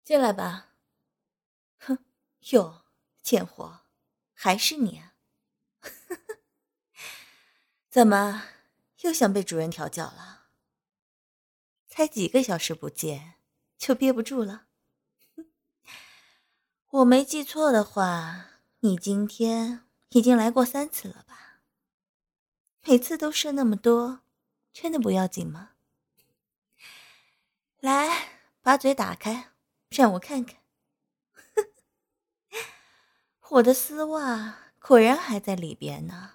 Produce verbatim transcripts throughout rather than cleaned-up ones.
进来吧。哼，哟，贱货，还是你啊？怎么又想被主人调教了？才几个小时不见，就憋不住了？我没记错的话，你今天已经来过三次了吧？每次都射那么多，真的不要紧吗？来，把嘴打开，让我看看。我的丝袜果然还在里边呢。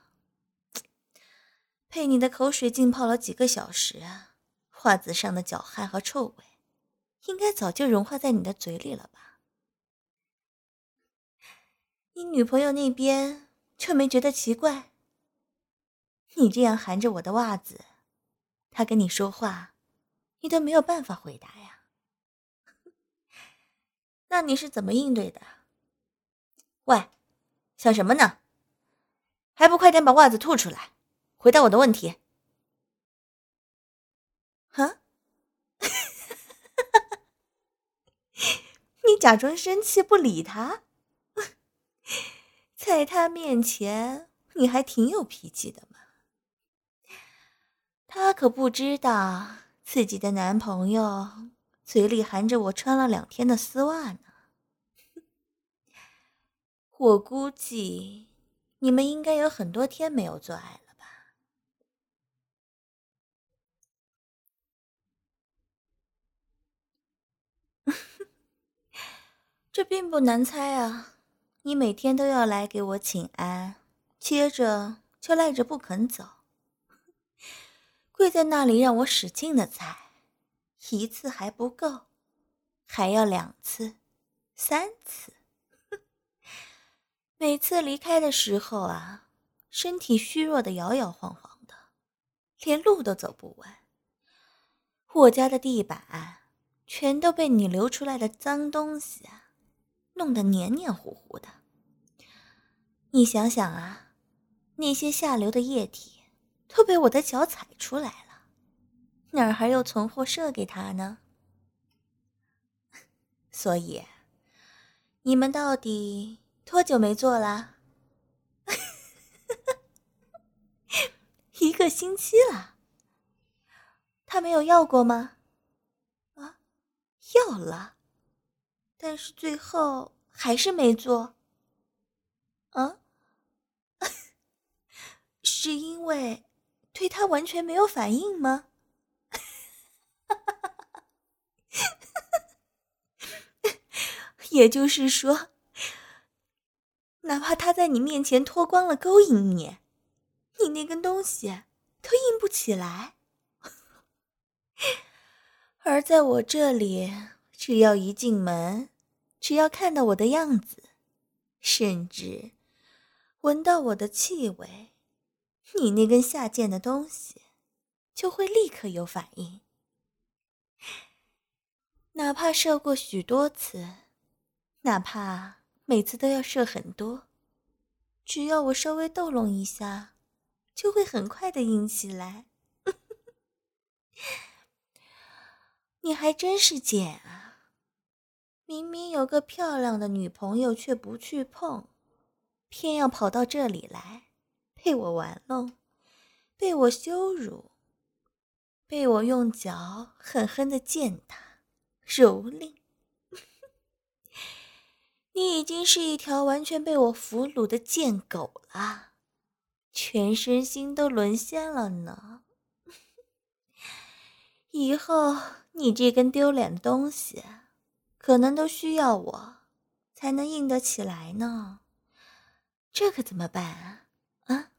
被你的口水浸泡了几个小时啊，袜子上的脚汗和臭味应该早就融化在你的嘴里了吧？你女朋友那边就没觉得奇怪？你这样含着我的袜子，她跟你说话，你都没有办法回答呀。那你是怎么应对的？喂，想什么呢？还不快点把袜子吐出来，回答我的问题。啊？你假装生气不理他？在他面前你还挺有脾气的嘛。他可不知道自己的男朋友嘴里含着我穿了两天的丝袜呢。我估计你们应该有很多天没有做爱了吧？这并不难猜啊，你每天都要来给我请安，接着就赖着不肯走，跪在那里让我使劲的踩，一次还不够，还要两次、三次。每次离开的时候啊，身体虚弱的摇摇晃晃的，连路都走不完。我家的地板全都被你流出来的脏东西啊弄得黏黏糊糊的。你想想啊，那些下流的液体都被我的脚踩出来了，哪儿还有存货射给他呢？所以你们到底多久没做啦？一个星期了。他没有要过吗？啊，要了，但是最后还是没做。啊？是因为对他完全没有反应吗？也就是说，哪怕他在你面前脱光了勾引你，你那根东西都硬不起来。而在我这里，只要一进门，只要看到我的样子，甚至闻到我的气味，你那根下贱的东西就会立刻有反应。哪怕射过许多次，哪怕每次都要射很多，只要我稍微逗弄一下，就会很快的硬起来。你还真是贱啊！明明有个漂亮的女朋友却不去碰，偏要跑到这里来，被我玩弄，被我羞辱，被我用脚狠狠地践踏、蹂躏。你已经是一条完全被我俘虏的贱狗了，全身心都沦陷了呢。以后你这根丢脸的东西，可能都需要我才能硬得起来呢。这可怎么办啊？啊？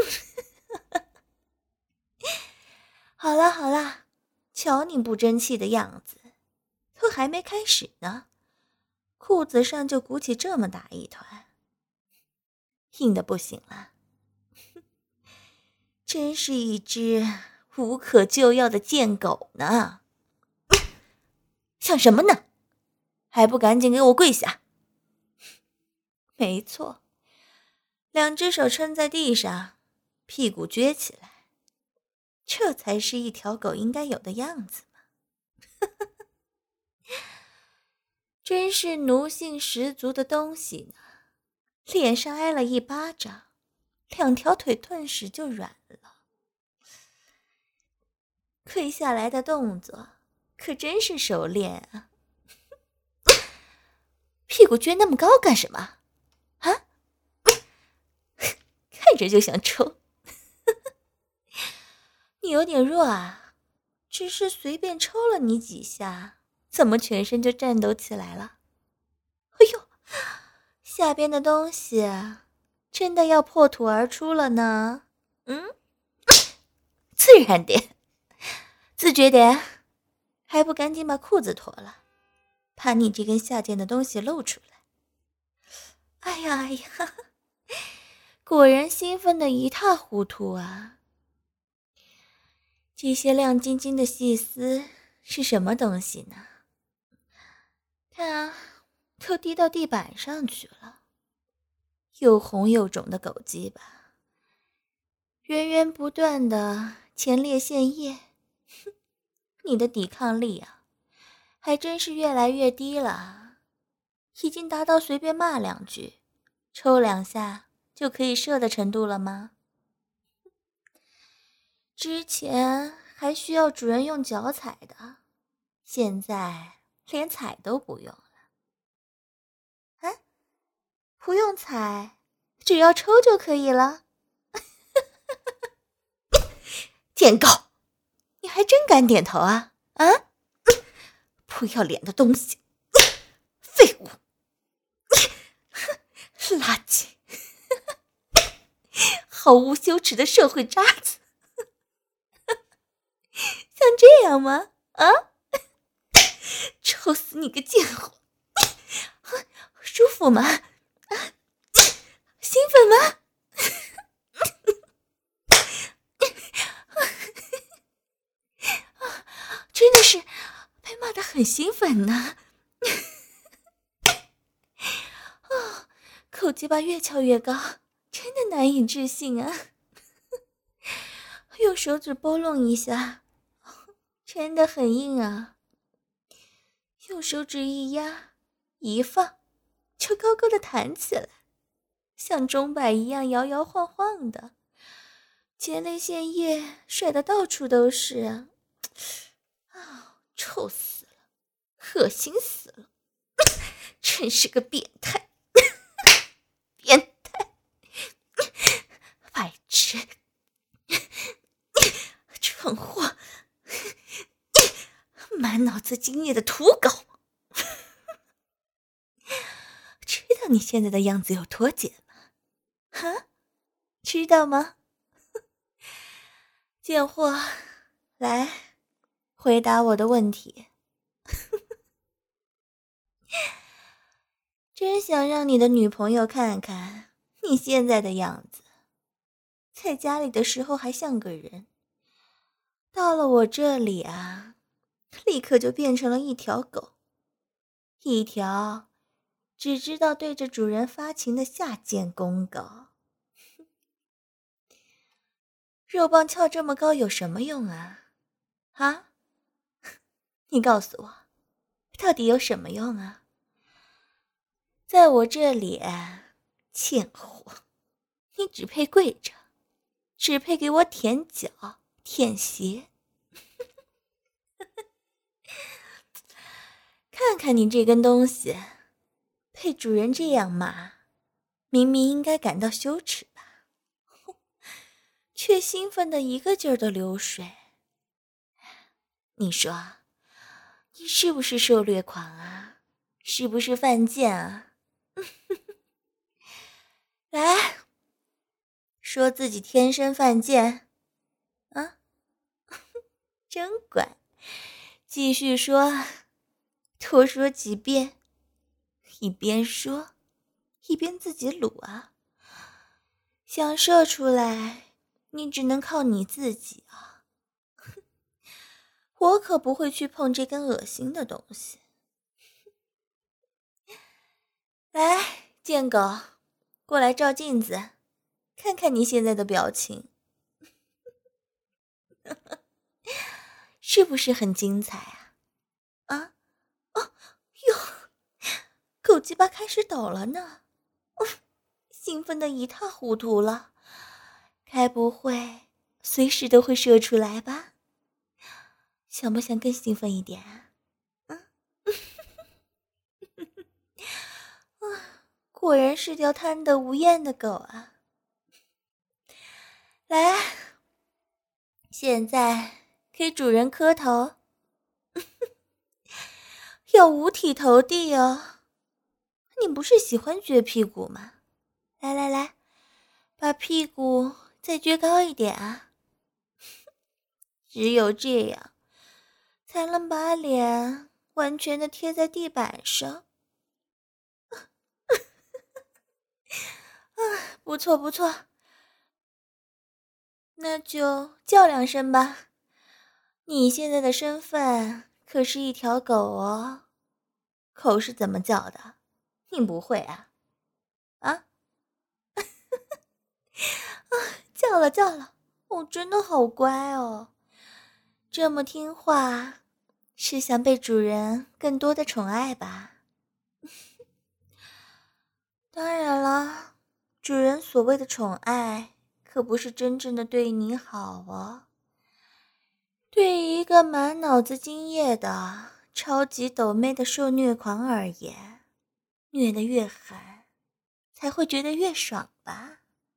好了好了，瞧你不争气的样子，都还没开始呢，裤子上就鼓起这么大一团，硬的不行了。真是一只无可救药的贱狗呢！想什么呢？还不赶紧给我跪下！没错，两只手撑在地上，屁股撅起来，这才是一条狗应该有的样子嘛。 真是奴性十足的东西呢！脸上挨了一巴掌，两条腿顿时就软了。跪下来的动作可真是熟练啊！屁股撅那么高干什么？啊？看着就想抽。你有点弱啊，只是随便抽了你几下，怎么全身就颤抖起来了？哎呦，下边的东西真的要破土而出了呢。嗯，自然点，自觉点，还不赶紧把裤子脱了，怕你这根下贱的东西露出来。哎呀哎呀，果然兴奋得一塌糊涂啊！这些亮晶晶的细丝是什么东西呢？看啊，都滴到地板上去了。又红又肿的狗鸡巴，源源不断的前列腺液，你的抵抗力啊，还真是越来越低了，已经达到随便骂两句，抽两下就可以射的程度了吗？之前还需要主人用脚踩的，现在连踩都不用了。啊，不用踩，只要抽就可以了。贱狗，你还真敢点头啊？啊，不要脸的东西，废物，垃圾，毫无羞耻的社会渣子。像这样吗？啊，抽死你个贱货！舒服吗？啊，兴奋吗？真的是被骂得很兴奋呢。哦，口鸡巴越翘越高，真的难以置信啊！用手指拨弄一下，真的很硬啊。用手指一压一放，就高高的弹起来，像钟摆一样摇摇晃晃的，前列腺液甩得到处都是啊！啊，臭死了，恶心死了，真是个变态，变态，白痴，蠢货，满脑子经验的土狗。知道你现在的样子有多贱吗？哈，知道吗？贱货，来回答我的问题。真想让你的女朋友看看你现在的样子，在家里的时候还像个人，到了我这里啊，立刻就变成了一条狗，一条只知道对着主人发情的下贱公狗。肉棒翘这么高有什么用啊？啊？你告诉我，到底有什么用啊？在我这里，贱货，你只配跪着，只配给我舔脚、舔鞋。看看你这根东西，被主人这样骂，明明应该感到羞耻吧，却兴奋得一个劲儿的流水。你说，你是不是受虐狂啊？是不是犯贱啊？来，说自己天生犯贱啊？真乖，继续说，多说几遍，一边说一边自己撸啊。想射出来，你只能靠你自己啊。我可不会去碰这根恶心的东西。来，贱狗，过来照镜子，看看你现在的表情。是不是很精彩啊？啊，哦哟， 鸡巴开始抖了呢，兴奋得一塌糊涂了，该不会随时都会射出来吧？想不想更兴奋一点啊？嗯，啊，果然是条贪得无厌的狗啊！来，现在给主人磕头，要五体投地哦。你不是喜欢撅屁股吗？来来来，把屁股再撅高一点啊！只有这样，才能把脸完全的贴在地板上。啊，不错不错，那就叫两声吧。你现在的身份可是一条狗哦，狗是怎么叫的？你不会啊？啊？啊，叫了叫了，我真的好乖哦，这么听话，是想被主人更多的宠爱吧？当然了，主人所谓的宠爱，可不是真正的对你好哦。对于一个满脑子精液的超级抖妹的受虐狂而言，虐得越狠，才会觉得越爽吧？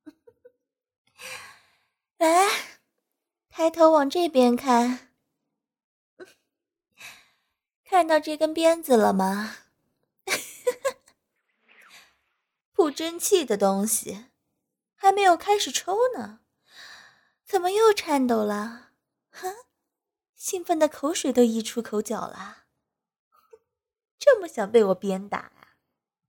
来，抬头往这边看，看到这根鞭子了吗？不争气的东西，还没有开始抽呢，怎么又颤抖了？哼，兴奋的口水都溢出口角了。这么想被我鞭打啊？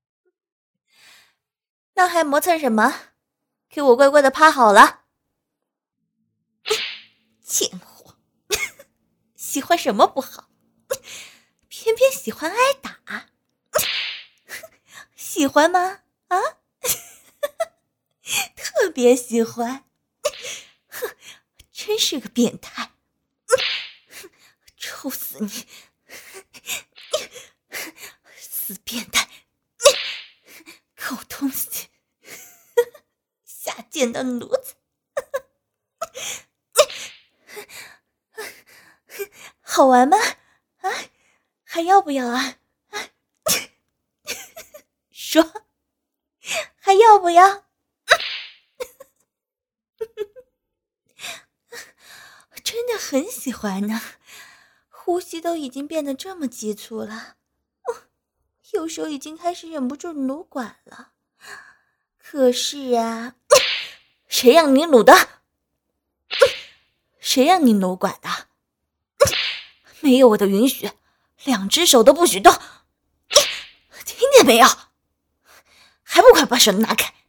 那还磨蹭什么？给我乖乖的趴好了。贱货，喜欢什么不好，偏偏喜欢挨打，喜欢吗？啊，特别喜欢，哼，真是个变态，抽死你，死变态，狗东西，下贱的奴才。好玩吗？啊，还要不要啊？啊说，还要不要？真的很喜欢呢，呼吸都已经变得这么急促了，右手已经开始忍不住撸管了。可是啊，谁让你撸的？谁让你撸管的？没有我的允许，两只手都不许动，听见没有？还不快把手拿开！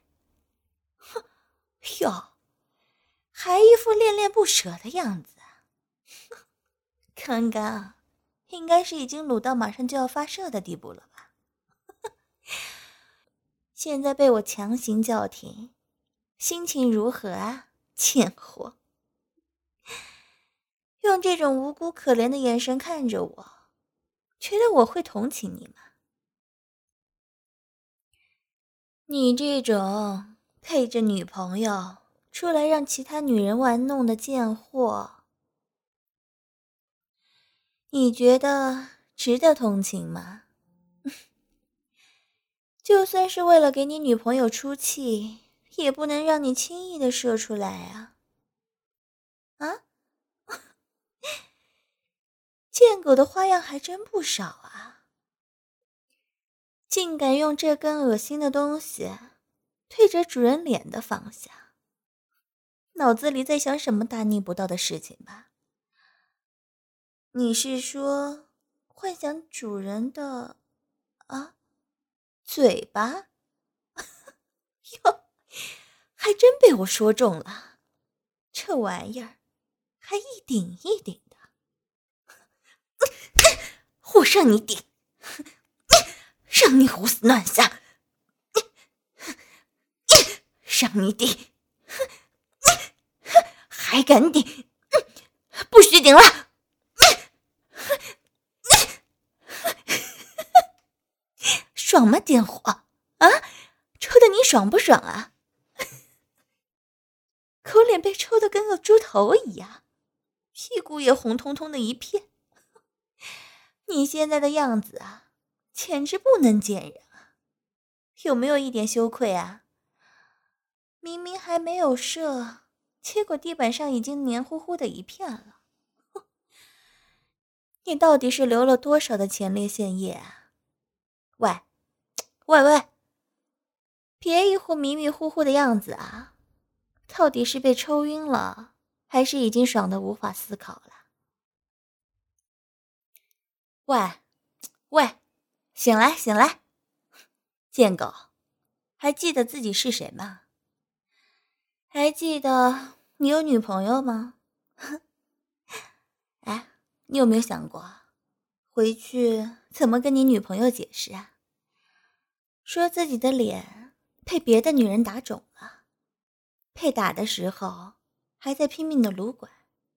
哟，还一副恋恋不舍的样子。刚刚应该是已经撸到马上就要发射的地步了吧？现在被我强行叫停，心情如何啊，贱货？用这种无辜可怜的眼神看着我，觉得我会同情你吗？你这种配着女朋友出来让其他女人玩弄的贱货，你觉得值得同情吗？就算是为了给你女朋友出气，也不能让你轻易的射出来啊！啊？贱狗的花样还真不少啊，竟敢用这根恶心的东西对着主人脸的方向，脑子里在想什么大逆不道的事情吧？你是说幻想主人的啊嘴巴？哟，还真被我说中了，这玩意儿还一顶一顶的。我让你顶，让你胡思乱想，让你顶，还敢顶？不许顶了！爽爽吗？点火啊！抽的你爽不爽啊？口脸被抽得跟个猪头一样，屁股也红彤彤的一片。你现在的样子啊，简直不能见人啊！有没有一点羞愧啊？明明还没有射，结果地板上已经黏糊糊的一片了。你到底是流了多少的前列腺液啊？喂，喂喂，别一副迷迷糊糊的样子啊！到底是被抽晕了，还是已经爽得无法思考了？喂，喂，醒来醒来！贱狗，还记得自己是谁吗？还记得你有女朋友吗？哎，你有没有想过，回去怎么跟你女朋友解释啊？说自己的脸被别的女人打肿了，被打的时候还在拼命的撸管，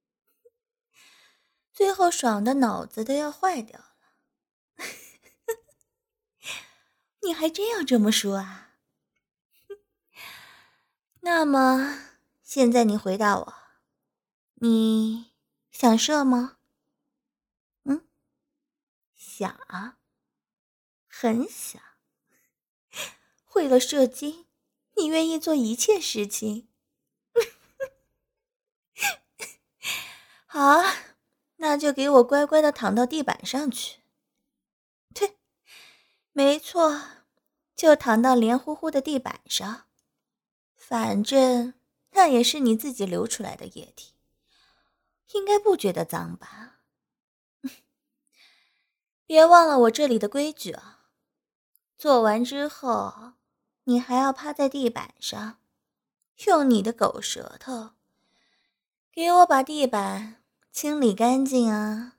最后爽的脑子都要坏掉了。你还真要这么说啊？那么现在你回答我，你想射吗？嗯，想啊，很想。为了射精，你愿意做一切事情。好啊，那就给我乖乖的躺到地板上去。对，没错，就躺到黏糊糊的地板上。反正那也是你自己流出来的液体，应该不觉得脏吧？别忘了我这里的规矩啊！做完之后，你还要趴在地板上，用你的狗舌头给我把地板清理干净啊！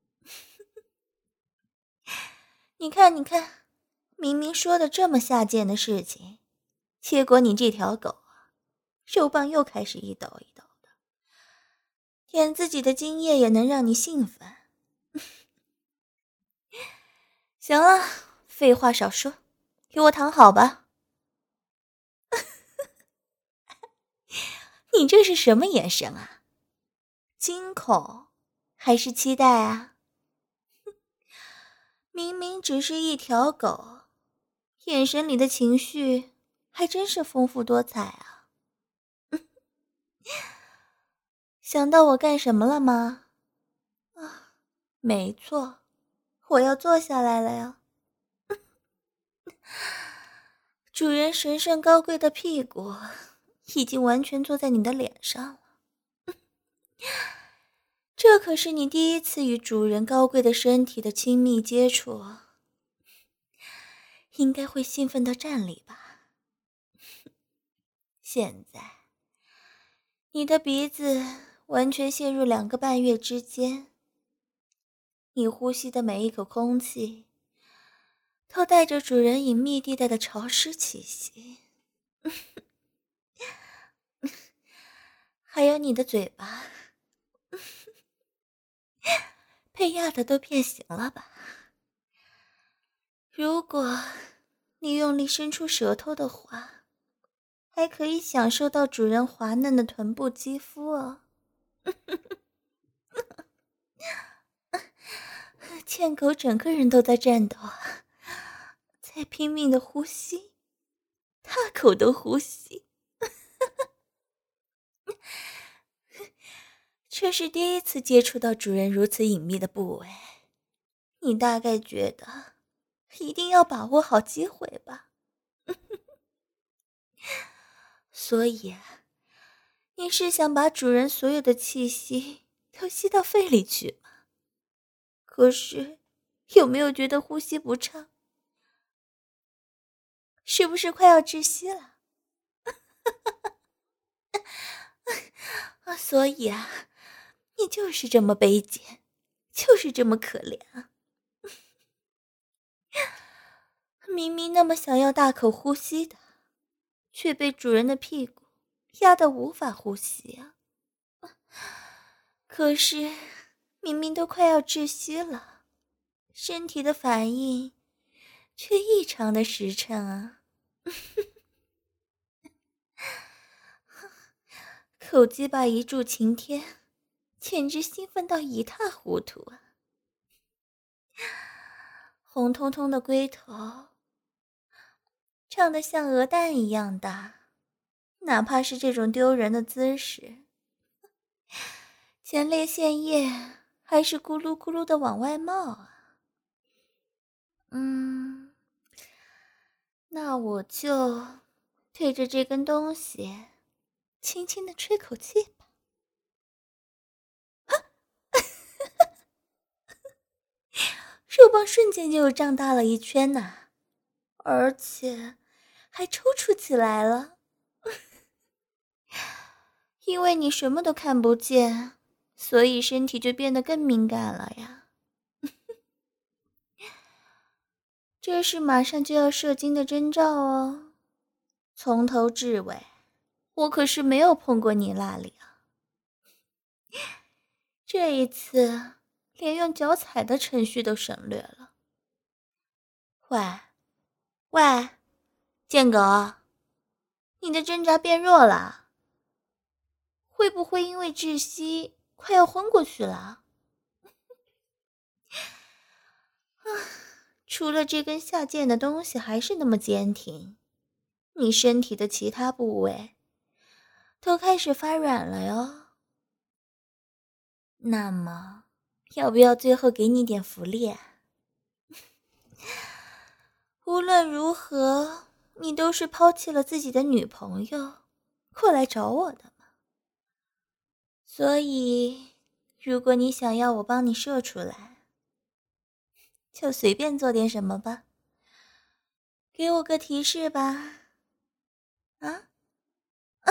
你看，你看，明明说的这么下贱的事情，结果你这条狗啊，肉棒又开始一抖一抖的，舔自己的精液也能让你兴奋。行了，废话少说，给我躺好吧。你这是什么眼神啊？惊恐还是期待啊？明明只是一条狗，眼神里的情绪还真是丰富多彩啊。想到我干什么了吗？啊，没错，我要坐下来了呀。主人神圣高贵的屁股已经完全坐在你的脸上了。这可是你第一次与主人高贵的身体的亲密接触，应该会兴奋到站立吧？现在，你的鼻子完全陷入两个半月之间，你呼吸的每一口空气都带着主人隐秘地带的潮湿气息。还有你的嘴巴被压得都变形了吧？如果你用力伸出舌头的话，还可以享受到主人滑嫩的臀部肌肤哦。贱狗整个人都在颤抖啊，在拼命的呼吸，大口的呼吸。这是第一次接触到主人如此隐秘的部位，你大概觉得一定要把握好机会吧。所以你是想把主人所有的气息都吸到肺里去吗？可是有没有觉得呼吸不畅？是不是快要窒息了？啊，所以啊，你就是这么卑贱，就是这么可怜啊！明明那么想要大口呼吸的，却被主人的屁股压得无法呼吸啊！可是明明都快要窒息了，身体的反应却异常的实诚啊。口鸡巴一柱擎天，简直兴奋到一塌糊涂啊！红彤彤的龟头长得像鹅蛋一样大，哪怕是这种丢人的姿势，前列腺液还是咕噜咕噜的往外冒啊。嗯，那我就对着这根东西轻轻的吹口气吧。肉棒瞬间就胀大了一圈呐、啊，而且还抽搐起来了。因为你什么都看不见，所以身体就变得更敏感了呀。这是马上就要射精的征兆哦。从头至尾，我可是没有碰过你那里啊。这一次连用脚踩的程序都省略了。喂喂，贱狗，你的挣扎变弱了，会不会因为窒息快要昏过去了？除了这根下贱的东西还是那么坚挺，你身体的其他部位都开始发软了哟。那么要不要最后给你点福利啊？无论如何，你都是抛弃了自己的女朋友过来找我的嘛。所以如果你想要我帮你射出来，就随便做点什么吧。给我个提示吧。啊啊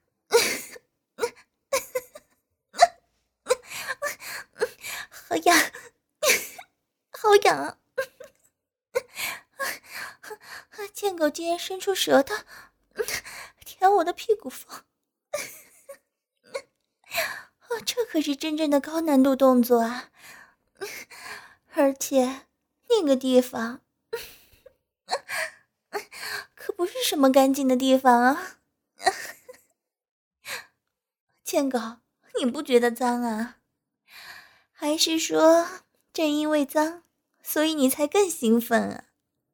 好痒，好痒啊！贱狗竟然伸出舌头舔我的屁股缝，这可是真正的高难度动作啊！而且那个地方可不是什么干净的地方啊！贱狗，你不觉得脏啊？还是说正因为脏，所以你才更兴奋啊？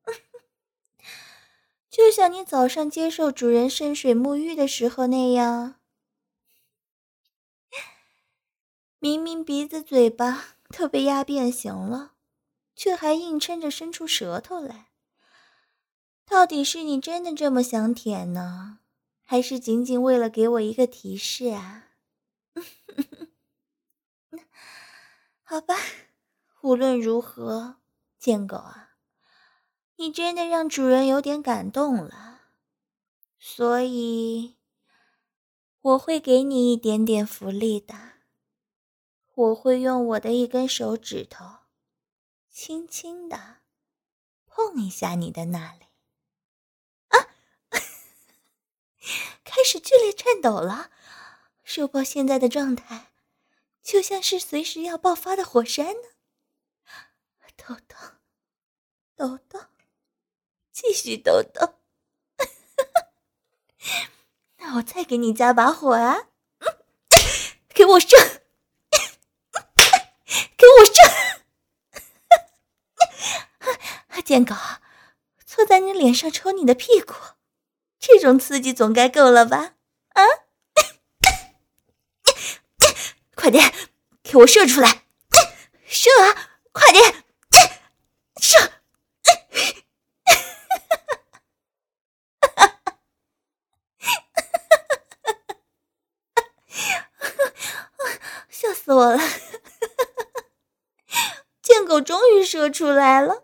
就像你早上接受主人圣水沐浴的时候那样，明明鼻子嘴巴都被压变形了，却还硬撑着伸出舌头来。到底是你真的这么想舔呢，还是仅仅为了给我一个提示啊？好吧，无论如何，贱狗啊，你真的让主人有点感动了，所以我会给你一点点福利的。我会用我的一根手指头轻轻地碰一下你的那里。啊开始剧烈颤抖了，肉包现在的状态就像是随时要爆发的火山呢。抖抖抖抖，继续抖抖。那我再给你加把火啊！给我射！给我射！贱狗，坐在你脸上抽你的屁股，这种刺激总该够了吧？啊！快点，给我射出来！射啊！快点，射！笑死我了！贱狗终于射出来了！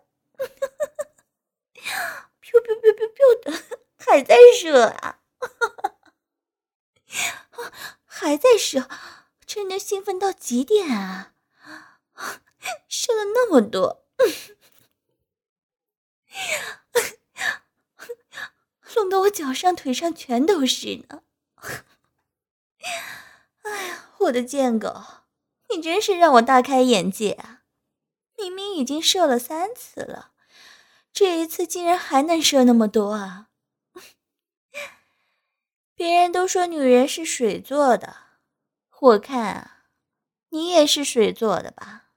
噗噗噗噗噗的，还在射啊！还在射，真的兴奋到极点啊！射了那么多，弄得我脚上腿上全都是呢。哎呀，我的贱狗，你真是让我大开眼界啊！明明已经射了三次了， 这一次竟然还能射那么多啊！别人都说女人是水做的，我看啊，你也是水做的吧？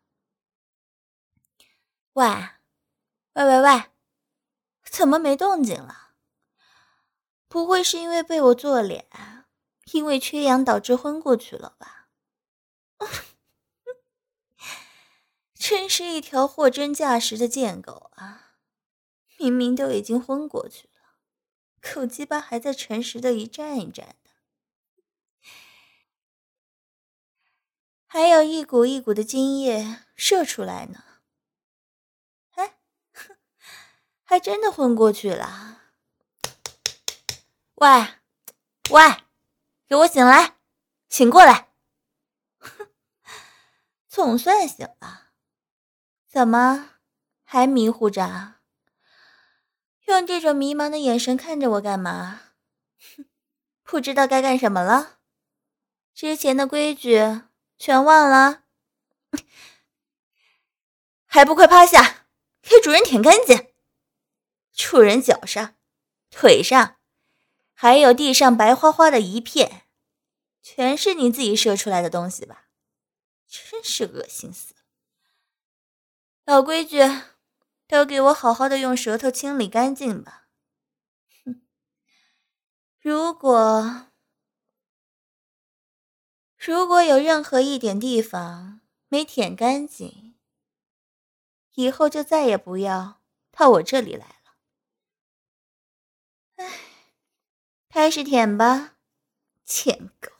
喂，喂喂喂，怎么没动静了？不会是因为被我做脸，因为缺氧导致昏过去了吧？真是一条货真价实的贱狗啊！明明都已经昏过去了，口鸡巴还在诚实的一站一站的，还有一股一股的精液射出来呢。哎，还真的昏过去了。喂喂，给我醒来，醒过来！总算醒了。怎么还迷糊着？用这种迷茫的眼神看着我干嘛？不知道该干什么了？之前的规矩全忘了？还不快趴下，给主人舔干净！主人脚上、腿上，还有地上白花花的一片，全是你自己射出来的东西吧？真是恶心死了！老规矩，都给我好好的用舌头清理干净吧。哼，如果如果有任何一点地方没舔干净，以后就再也不要到我这里来了。唉，开始舔吧，贱狗。